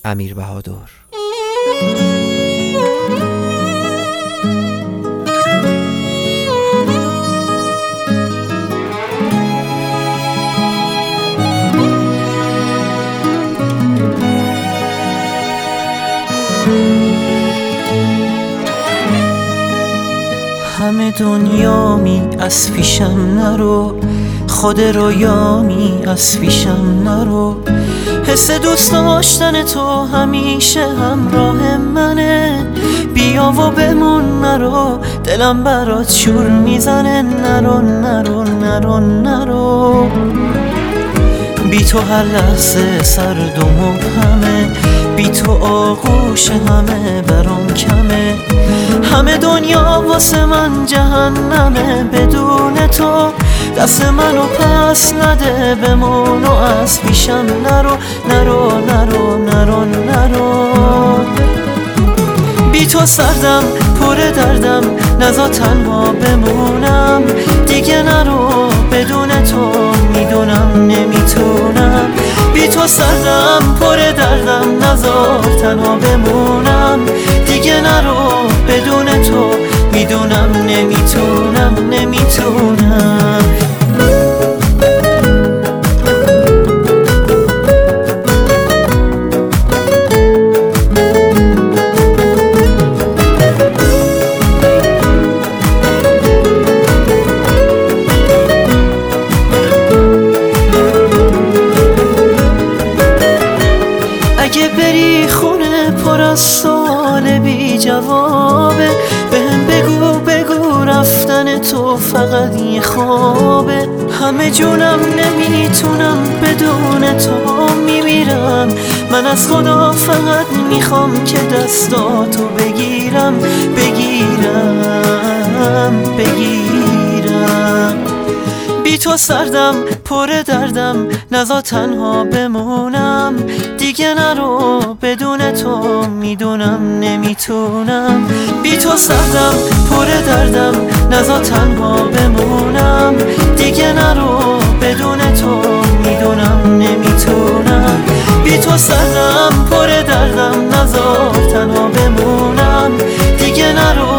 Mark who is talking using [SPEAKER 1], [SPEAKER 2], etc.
[SPEAKER 1] امیر بهادر.
[SPEAKER 2] همه دنیا می از پیشم نرو، خود رویامی از پیشم نرو. حس دوست داشتن تو همیشه همراه منه، بیا و بمون نرو، دلم برات شور میزنه. نرو نرو نرو نرو، بی تو هر لحظه سرد و مبهمه، بی تو آغوش همه برام کمه. همه دنیا واسه من جهنمه، بدون تو دست منو پس نده، بمون و از پیشم نرو. نرو نرو نرو نرو، بی تو سردم پر دردم، نذار تنها بمونم دیگه. نرو بدون تو میدونم نمیتونم، بی تو سردم پر دردم، نذار تنها بمونم دیگه. نرو بدون تو میدونم نمیتونم نمیتونم. اگه بری خونه پر از سوال بی جوابه، بهم بگو بگو رفتن تو فقط یه خوابه. همه جونم نمیتونم بدون تو میمیرم، من از خدا فقط میخوام که دستاتو بگیرم بگیرم بگیرم. بی تو سردم پر دردم، نذار تنها بمونم دیگه. نرو بدون تو میدونم نمیتونم، بی تو سردم پر دردم، نذار تنها بمونم دیگه. نرو بدون تو میدونم نمیتونم، بی تو سردم پر دردم، نذار تنها بمونم دیگه. نرو